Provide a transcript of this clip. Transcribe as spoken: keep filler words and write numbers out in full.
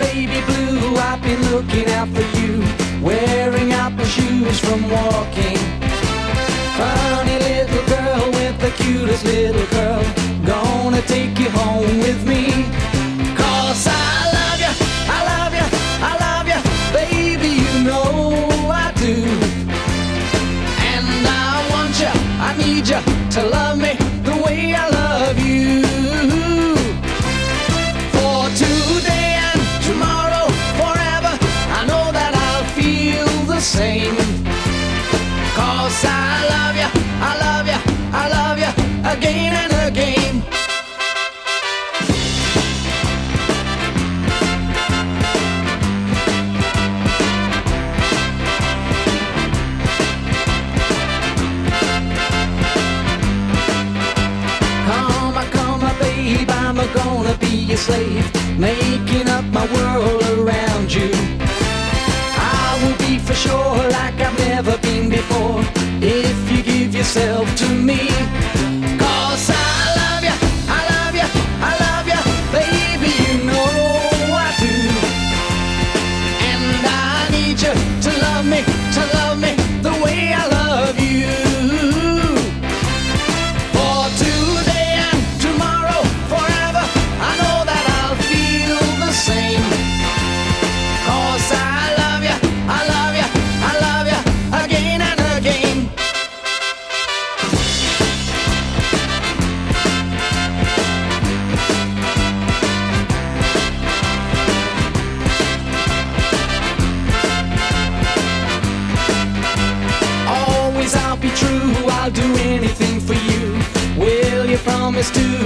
baby blue, I've been looking out for you, wearing out my shoes from walking. Funny little girl with the cutest little curl, gonna take you home with me. 'Cause I love you, I love you, I love you, baby, you know I do. And I want you, I need you to love me the way I love you. For today and tomorrow, forever, I know that I'll feel the same. 'Cause I love you, I love you, I love you again and again. Come, come, babe, I'm gonna be your slave, making up my world around you. I will be for sure like I've never been before, if you give yourself to me. 'Cause I love you, I love you, I love you, baby, you know I do. And I need you to love me, to love me the way I love you. For today and tomorrow, forever, I know that I'll feel the same. 'Cause I love you, I love you, I love you again and again. Always I'll be true, I'll do anything for you. Will you promise to